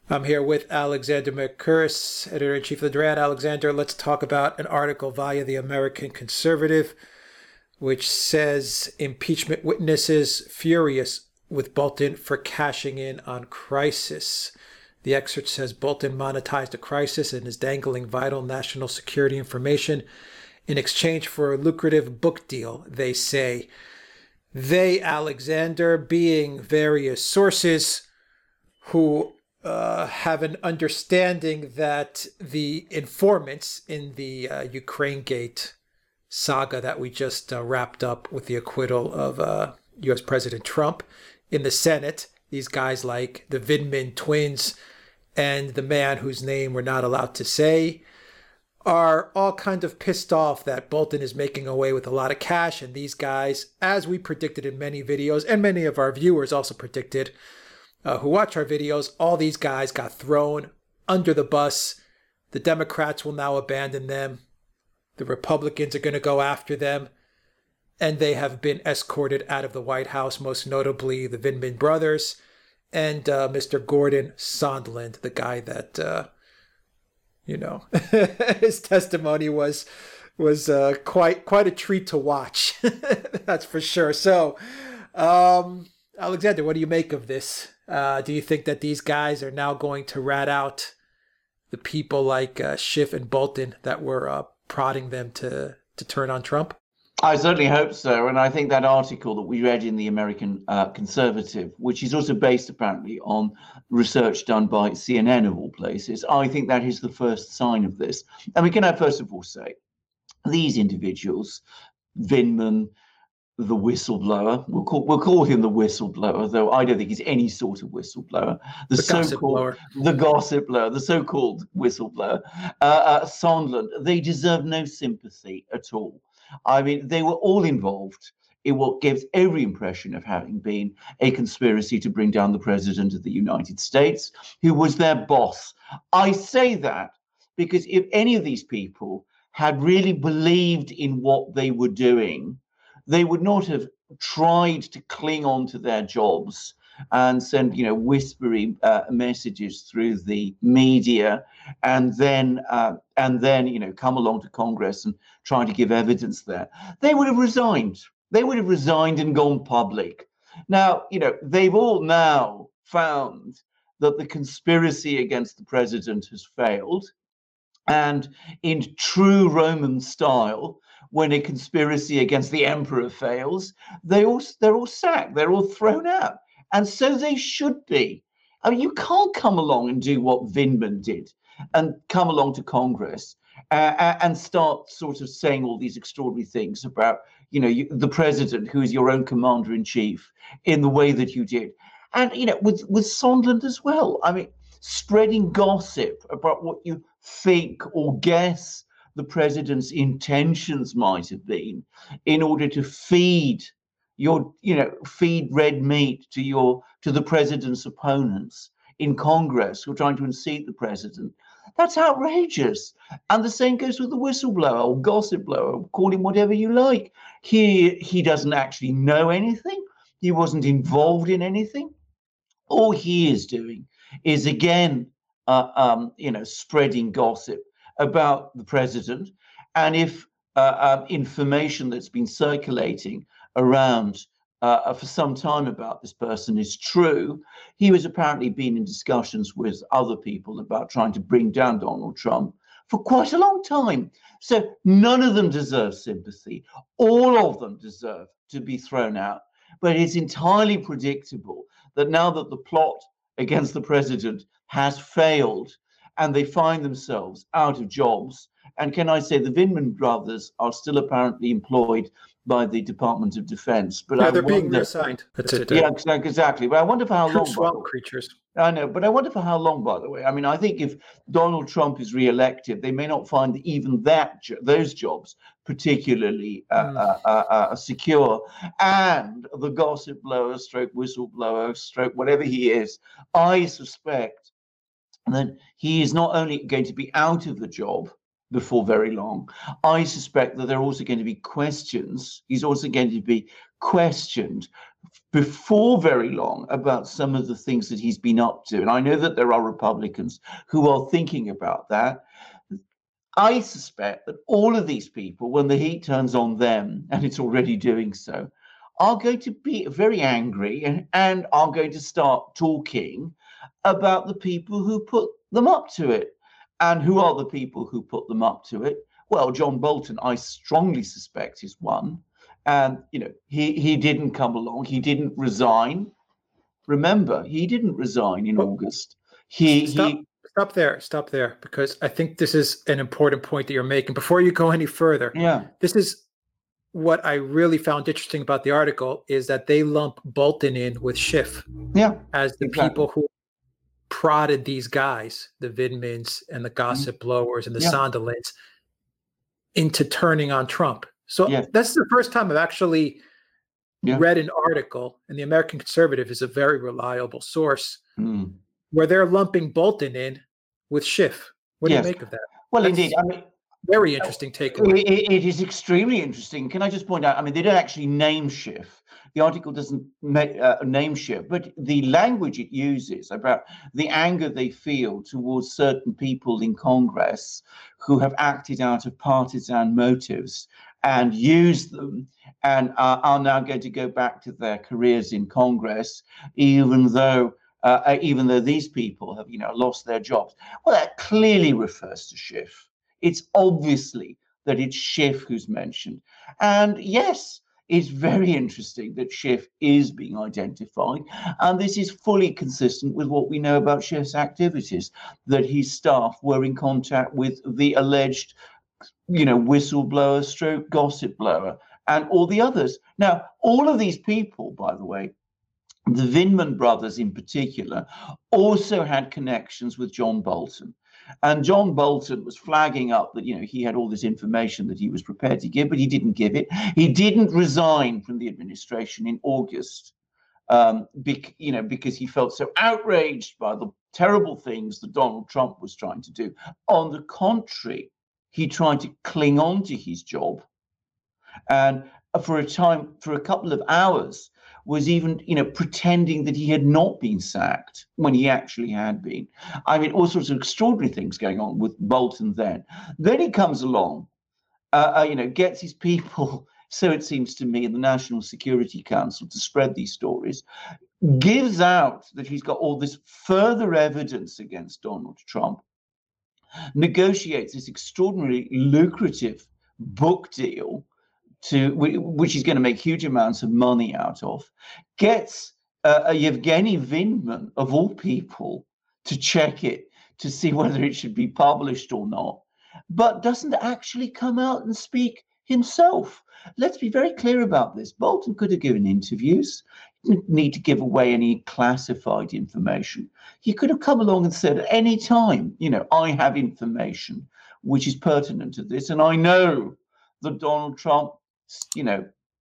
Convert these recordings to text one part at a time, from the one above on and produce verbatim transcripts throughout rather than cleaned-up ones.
I'm here with Alexander Mercouris, editor-in-chief of the Duran. Alexander, let's talk about an article via the American Conservative, which says impeachment witnesses furious with Bolton for cashing in on crisis. The excerpt says Bolton monetized a crisis and is dangling vital national security information in exchange for a lucrative book deal, they say. They, Alexander, being various sources who uh, have an understanding that the informants in the uh, Ukraine Gate saga that we just uh, wrapped up with the acquittal of uh, U S President Trump in the Senate, these guys like the Vindman twins and the man whose name we're not allowed to say, are all kind of pissed off that Bolton is making away with a lot of cash. And these guys, as we predicted in many videos, and many of our viewers also predicted, uh, who watch our videos, all these guys got thrown under the bus. The Democrats will now abandon them. The Republicans are going to go after them. And they have been escorted out of the White House, most notably the Vindman brothers and uh, Mister Gordon Sondland, the guy that... Uh, You know, his testimony was was uh, quite quite a treat to watch. That's for sure. So, um, Alexander, what do you make of this? Uh, do you think that these guys are now going to rat out the people like uh, Schiff and Bolton that were uh, prodding them to to turn on Trump? I certainly hope so. And I think that article that we read in the American uh, Conservative, which is also based apparently on research done by C N N of all places, I think that is the first sign of this. And we can I first of all say, these individuals, Vindman, the whistleblower, we'll call, we'll call him the whistleblower, though I don't think he's any sort of whistleblower. The, the so-called, blower. the gossip blower, the so-called whistleblower, uh, uh, Sondland, they deserve no sympathy at all. I mean, they were all involved in what gives every impression of having been a conspiracy to bring down the president of the United States, who was their boss. I say that because if any of these people had really believed in what they were doing, they would not have tried to cling on to their jobs and send, you know, whispery uh, messages through the media, and then, uh, and then, you know, come along to Congress and try to give evidence there. They would have resigned. They would have resigned and gone public. Now, you know, they've all now found that the conspiracy against the president has failed. And in true Roman style, when a conspiracy against the emperor fails, they all, they're all sacked. They're all thrown out. And so they should be. I mean, you can't come along and do what Vindman did and come along to Congress uh, and start sort of saying all these extraordinary things about, you know, you, the president, who is your own commander in chief, in the way that you did. And, you know, with, with Sondland as well. I mean, spreading gossip about what you think or guess the president's intentions might have been in order to feed your, you know, feed red meat to your to the president's opponents in Congress who are trying to unseat the president. That's outrageous. And the same goes with the whistleblower or gossip blower, call him whatever you like. He he doesn't actually know anything. He wasn't involved in anything. All he is doing is again, uh, um, you know, spreading gossip about the president. And if uh, um, information that's been circulating around uh, for some time about this person is true, he was apparently been in discussions with other people about trying to bring down Donald Trump for quite a long time. So none of them deserve sympathy. All of them deserve to be thrown out. But it's entirely predictable that now that the plot against the president has failed and they find themselves out of jobs, and can I say the Vindman brothers are still apparently employed by the Department of Defense. But yeah, I they're wonder, being reassigned. That's it. Yeah, exactly. But I wonder for how long. Swamp creatures. I know, but I wonder for how long, by the way. I mean, I think if Donald Trump is re-elected, they may not find even that those jobs particularly uh, mm. uh, uh, uh, secure. And the gossip blower, stroke whistleblower, stroke whatever he is, I suspect that he is not only going to be out of the job before very long, I suspect that there are also going to be questions. He's also going to be questioned before very long about some of the things that he's been up to. And I know that there are Republicans who are thinking about that. I suspect that all of these people, when the heat turns on them, and it's already doing so, are going to be very angry and, and are going to start talking about the people who put them up to it. And who are the people who put them up to it? Well, John Bolton, I strongly suspect, is one. And, you know, he, he didn't come along. He didn't resign. Remember, he didn't resign in well, August. He, stop, he stop there. Stop there, because I think this is an important point that you're making. Before you go any further, yeah, this is what I really found interesting about the article is that they lump Bolton in with Schiff yeah, as the exactly. people who prodded these guys, the Vindmans and the gossip mm-hmm. blowers and the yeah. Sondlands, into turning on Trump. So yeah. that's the first time I've actually yeah. read an article, and the American Conservative is a very reliable source, mm. where they're lumping Bolton in with Schiff. What yes. do you make of that? Well, that's indeed. I mean, very interesting takeaway. It, it is extremely interesting. Can I just point out, I mean, they don't actually name Schiff. The article doesn't make, uh, name Schiff, but the language it uses about the anger they feel towards certain people in Congress who have acted out of partisan motives and used them and uh, are now going to go back to their careers in Congress, even though uh, even though these people have, you know, lost their jobs. Well, that clearly refers to Schiff. It's obviously that it's Schiff who's mentioned. And yes, it's very interesting that Schiff is being identified. And this is fully consistent with what we know about Schiff's activities, that his staff were in contact with the alleged, you know, whistleblower stroke gossip blower and all the others. Now, all of these people, by the way, the Vindman brothers in particular, also had connections with John Bolton. And John Bolton was flagging up that, you know, he had all this information that he was prepared to give, but he didn't give it. He didn't resign from the administration in August, um, bec- you know, because he felt so outraged by the terrible things that Donald Trump was trying to do. On the contrary, he tried to cling on to his job. And for a time, for a couple of hours, was even, you know, pretending that he had not been sacked when he actually had been. I mean, all sorts of extraordinary things going on with Bolton then. Then he comes along, uh, uh, you know, gets his people, so it seems to me, in the National Security Council to spread these stories, gives out that he's got all this further evidence against Donald Trump, negotiates this extraordinarily lucrative book deal to which he's going to make huge amounts of money out of, gets uh, a Yevgeny Vindman, of all people, to check it, to see whether it should be published or not, but doesn't actually come out and speak himself. Let's be very clear about this. Bolton could have given interviews. He didn't need to give away any classified information. He could have come along and said at any time, you know, I have information which is pertinent to this, and I know that Donald Trump, you know,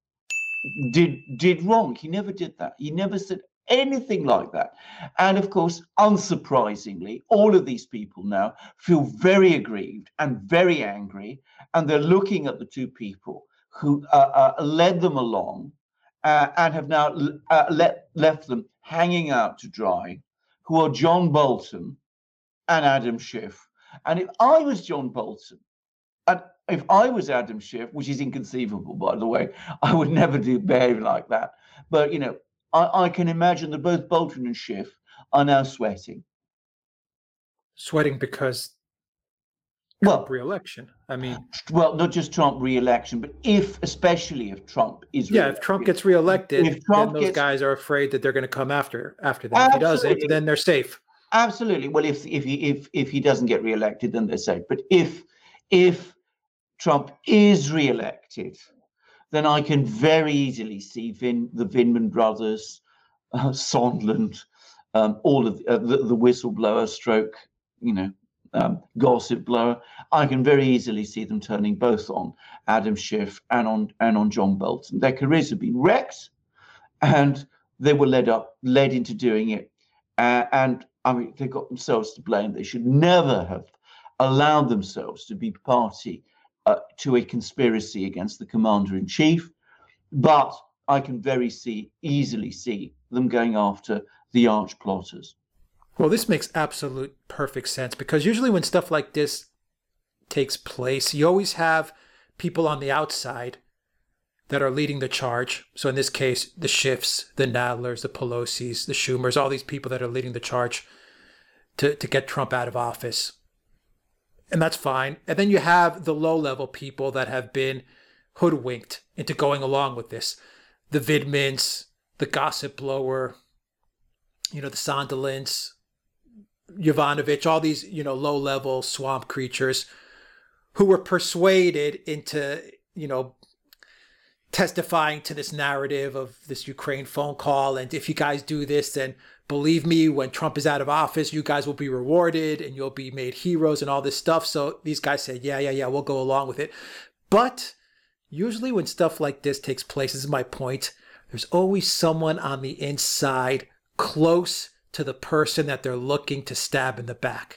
did did wrong. He never did that. He never said anything like that. And of course, unsurprisingly, all of these people now feel very aggrieved and very angry, and they're looking at the two people who uh, uh, led them along uh, and have now uh, let, left them hanging out to dry, who are John Bolton and Adam Schiff. And if I was John Bolton, and if I was Adam Schiff, which is inconceivable, by the way, I would never do behave like that. But, you know, I, I can imagine that both Bolton and Schiff are now sweating. Sweating because Trump well, re-election. I mean, well, not just Trump re-election, but if, especially if Trump is yeah, if Trump gets re-elected, if Trump then those gets, guys are afraid that they're going to come after after them. Absolutely. If he doesn't, then they're safe. Absolutely. Well, if if he if if he doesn't get re-elected, then they're safe. But if if Trump is re-elected, then I can very easily see Vin, the Vindman brothers, uh, Sondland, um, all of uh, the, the whistleblower stroke, you know, um, gossip blower. I can very easily see them turning both on Adam Schiff and on and on John Bolton. Their careers have been wrecked, and they were led up, led into doing it. Uh, and I mean, they got themselves to blame. They should never have allowed themselves to be party Uh, to a conspiracy against the commander-in-chief. But I can very see easily see them going after the arch plotters. Well, this makes absolute perfect sense, because usually when stuff like this takes place, you always have people on the outside that are leading the charge. So in this case, the Schiffs, the Nadlers, the Pelosi's, the Schumers, all these people that are leading the charge to, to get Trump out of office. And that's fine. And then you have the low-level people that have been hoodwinked into going along with this. The Vindmans, the gossip blower, you know, the Sondlands, Yovanovitch, all these, you know, low-level swamp creatures who were persuaded into, you know, testifying to this narrative of this Ukraine phone call. And if you guys do this, then believe me, when Trump is out of office, you guys will be rewarded and you'll be made heroes and all this stuff. So these guys said, yeah, yeah, yeah, we'll go along with it. But usually when stuff like this takes place, this is my point, there's always someone on the inside close to the person that they're looking to stab in the back.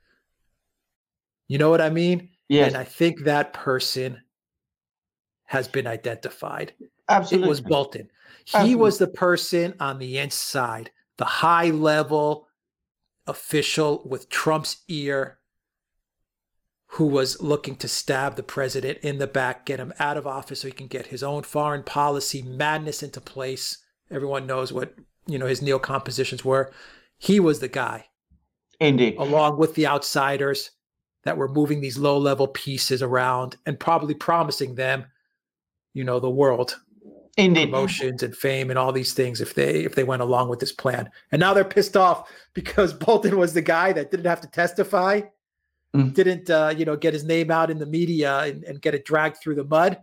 You know what I mean? Yes. And I think that person has been identified. Absolutely. It was Bolton. He Absolutely. was the person on the inside, the high-level official with Trump's ear who was looking to stab the president in the back, get him out of office so he can get his own foreign policy madness into place. Everyone knows what, you know, his neocon positions were. He was the guy. Indeed. Along with the outsiders that were moving these low-level pieces around and probably promising them, you know, the world. Indeed. Promotions and fame and all these things if they if they went along with this plan. And now they're pissed off because Bolton was the guy that didn't have to testify, mm. didn't uh, you know, get his name out in the media and, and get it dragged through the mud.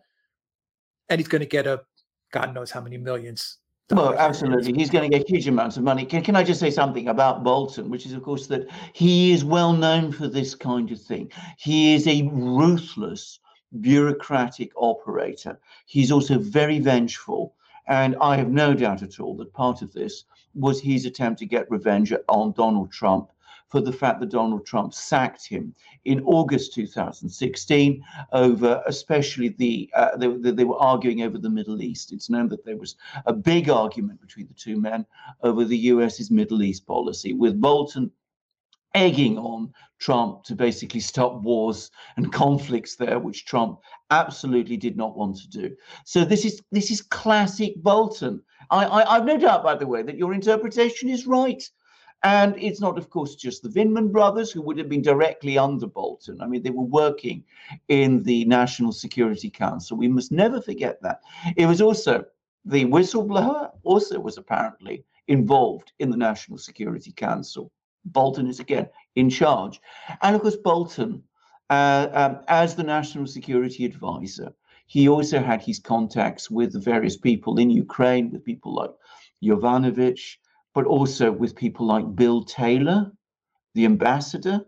And he's going to get a God knows how many millions. Well, absolutely. He's going to get huge amounts of money. Can, can I just say something about Bolton, which is, of course, that he is well known for this kind of thing. He is a ruthless bureaucratic operator. He's also very vengeful. And I have no doubt at all that part of this was his attempt to get revenge on Donald Trump for the fact that Donald Trump sacked him in August two thousand sixteen over especially the, uh, they, they were arguing over the Middle East. It's known that there was a big argument between the two men over the U S's Middle East policy, with Bolton egging on Trump to basically stop wars and conflicts there, which Trump absolutely did not want to do. So this is this is classic Bolton. I, I, I've no doubt, by the way, that your interpretation is right. And it's not, of course, just the Vindman brothers who would have been directly under Bolton. I mean, they were working in the National Security Council. We must never forget that. It was also the whistleblower also was apparently involved in the National Security Council. Bolton is again in charge. And of course, Bolton, uh, um, as the National Security Advisor, he also had his contacts with the various people in Ukraine, with people like Yovanovitch, but also with people like Bill Taylor, the ambassador,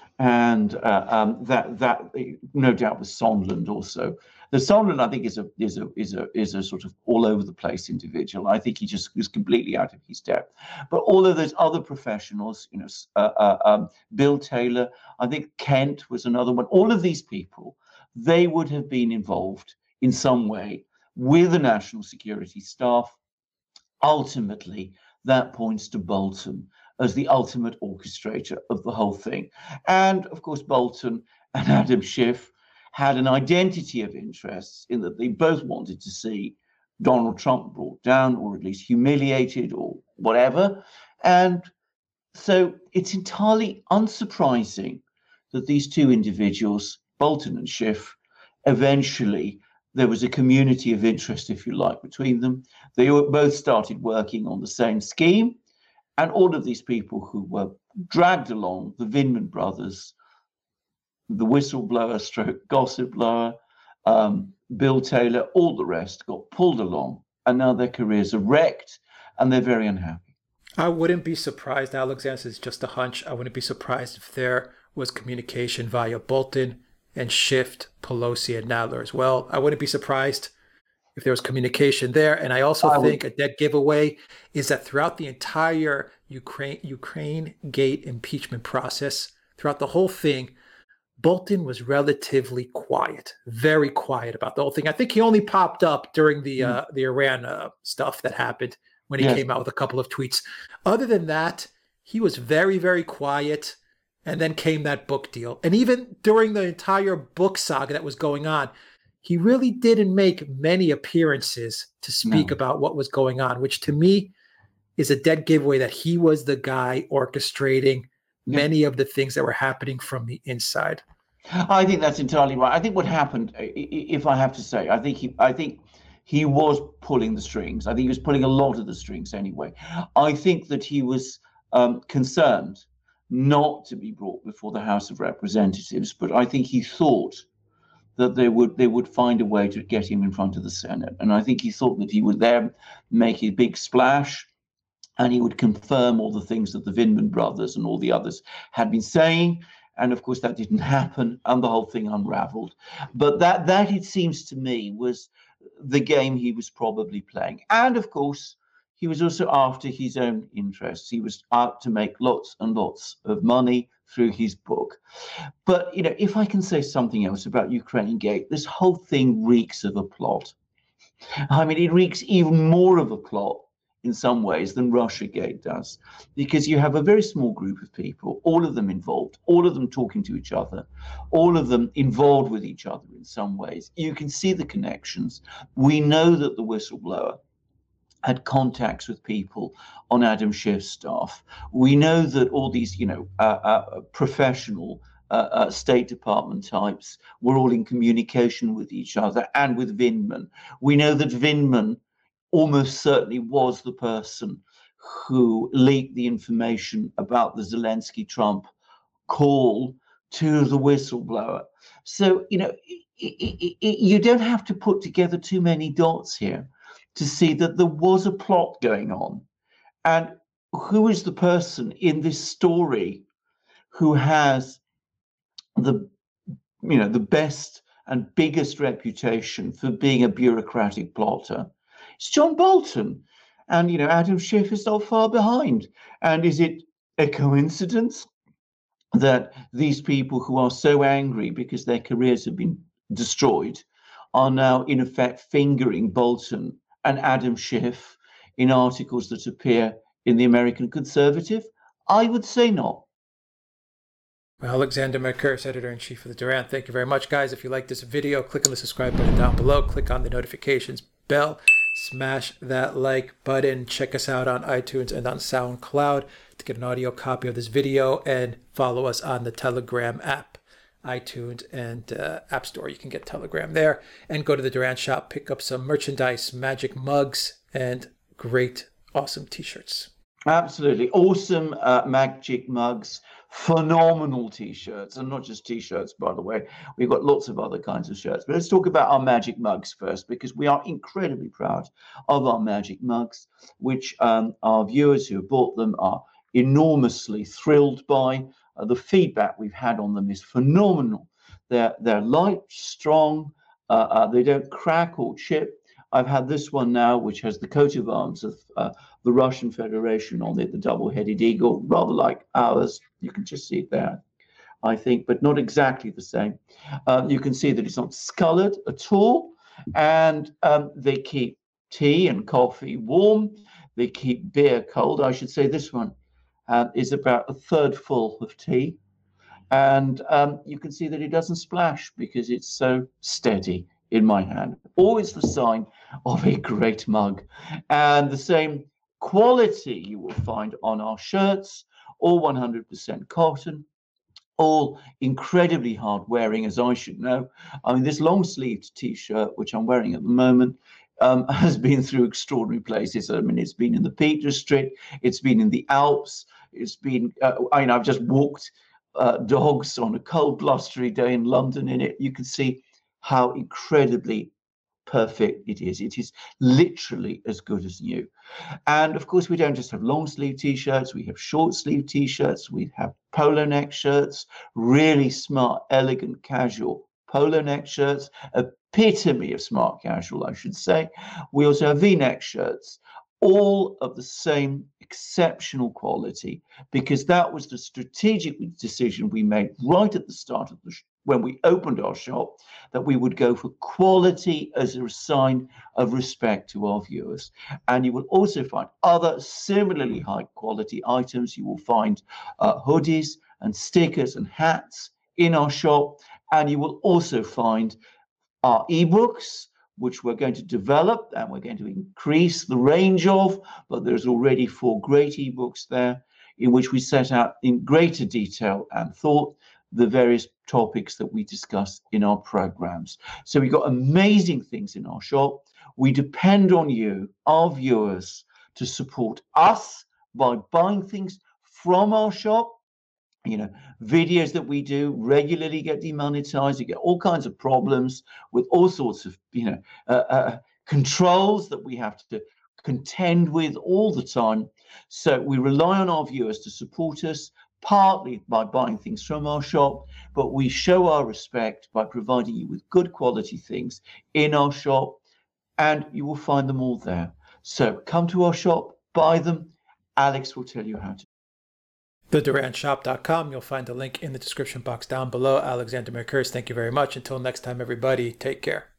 and uh, um, that that no doubt was Sondland also. The Sondland, I think, is a is a is a is a sort of all over the place individual. I think he just was completely out of his depth. But all of those other professionals, you know, uh, uh, um, Bill Taylor, I think Kent was another one. All of these people, they would have been involved in some way with the national security staff. Ultimately, that points to Bolton as the ultimate orchestrator of the whole thing. And of course, Bolton and Adam Schiff had an identity of interests in that they both wanted to see Donald Trump brought down, or at least humiliated, or whatever. And so it's entirely unsurprising that these two individuals, Bolton and Schiff, eventually there was a community of interest, if you like, between them. They both started working on the same scheme. And all of these people who were dragged along, the Vindman brothers, the whistleblower stroke gossip blower, um, Bill Taylor, all the rest got pulled along. And now their careers are wrecked and they're very unhappy. I wouldn't be surprised, Alexander, it's just a hunch. I wouldn't be surprised if there was communication via Bolton and Schiff, Pelosi, and Nadler as well. I wouldn't be surprised if there was communication there. And I also I think would. a dead giveaway is that throughout the entire Ukraine Ukraine Gate impeachment process, throughout the whole thing, Bolton was relatively quiet, very quiet about the whole thing. I think he only popped up during the uh, the Iran uh, stuff that happened when he Yes. came out with a couple of tweets. Other than that, he was very, very quiet. And then came that book deal. And even during the entire book saga that was going on, he really didn't make many appearances to speak No. about what was going on, which to me is a dead giveaway that he was the guy orchestrating Yeah. many of the things that were happening from the inside. I think that's entirely right. I think what happened, i- i- if I have to say, I think he, I think he was pulling the strings. I think he was pulling a lot of the strings anyway. I think that he was um, concerned not to be brought before the House of Representatives, but I think he thought that they would they would find a way to get him in front of the Senate, and I think he thought that he would there make a big splash, and he would confirm all the things that the Vindman brothers and all the others had been saying. And of course, that didn't happen, and the whole thing unraveled. But that, that it seems to me, was the game he was probably playing. And of course, he was also after his own interests. He was out to make lots and lots of money through his book. But, you know, if I can say something else about Ukraine Gate, this whole thing reeks of a plot. I mean, it reeks even more of a plot in some ways than Russiagate does, because you have a very small group of people, all of them involved, all of them talking to each other, all of them involved with each other in some ways. You can see the connections. We know that the whistleblower had contacts with people on Adam Schiff's staff. We know that all these, you know, uh, uh, professional uh, uh, State Department types were all in communication with each other and with Vindman. We know that Vindman almost certainly was the person who leaked the information about the Zelensky-Trump call to the whistleblower. So, you know, it, it, it, you don't have to put together too many dots here to see that there was a plot going on. And who is the person in this story who has the, you know, the best and biggest reputation for being a bureaucratic plotter? It's John Bolton. And, you know, Adam Schiff is not far behind. And is it a coincidence that these people who are so angry because their careers have been destroyed are now, in effect, fingering Bolton and Adam Schiff in articles that appear in the American Conservative? I would say not. Well, Alexander Mercouris, editor-in-chief of the Duran, thank you very much, guys. If you like this video, click on the subscribe button down below. Click on the notifications bell. Smash that like button. Check us out on iTunes and on SoundCloud to get an audio copy of this video, and follow us on the Telegram app. iTunes and uh, App Store. You can get Telegram there, and go to the Duran shop, pick up some merchandise, magic mugs, and great, awesome t-shirts. Absolutely. Awesome uh, magic mugs, phenomenal t-shirts, and not just t-shirts, by the way. We've got lots of other kinds of shirts. But let's talk about our magic mugs first, because we are incredibly proud of our magic mugs, which um, our viewers who have bought them are enormously thrilled by. Uh, the feedback we've had on them is phenomenal. They're, they're light, strong, uh, uh, they don't crack or chip. I've had this one now, which has the coat of arms of uh, the Russian Federation on it, the double-headed eagle, rather like ours. You can just see it there, I think, but not exactly the same. Uh, you can see that it's not scolored at all, and um, they keep tea and coffee warm. They keep beer cold. I should say this one uh, is about a third full of tea, and um, you can see that it doesn't splash because it's so steady in my hand. Always the sign of a great mug. And the same quality you will find on our shirts, all one hundred percent cotton, all incredibly hard wearing, as I should know. I mean, this long sleeved t-shirt, which I'm wearing at the moment, um, has been through extraordinary places. I mean, it's been in the Peak District, it's been in the Alps, it's been, uh, I mean, I've just walked uh, dogs on a cold, blustery day in London in it. You can see how incredibly perfect it is. It is literally as good as new. And of course, we don't just have long sleeve t-shirts, we have short sleeve t-shirts, we have polo neck shirts, really smart, elegant, casual polo neck shirts, epitome of smart casual, I should say. We also have V-neck shirts, all of the same exceptional quality, because that was the strategic decision we made right at the start of the when we opened our shop, that we would go for quality as a sign of respect to our viewers. And you will also find other similarly high quality items. You will find uh, hoodies and stickers and hats in our shop. And you will also find our ebooks, which we're going to develop and we're going to increase the range of, but there's already four great ebooks there in which we set out in greater detail and thought the various topics that we discuss in our programs. So we've got amazing things in our shop. We depend on you, our viewers, to support us by buying things from our shop. You know, videos that we do regularly get demonetized. You get all kinds of problems with all sorts of, you know, uh, uh, controls that we have to contend with all the time. So we rely on our viewers to support us, partly by buying things from our shop, but we show our respect by providing you with good quality things in our shop, and you will find them all there. So come to our shop, buy them. Alex will tell you how to. the duran shop dot com. You'll find the link in the description box down below. Alexander Mercouris, thank you very much. Until next time, everybody, take care.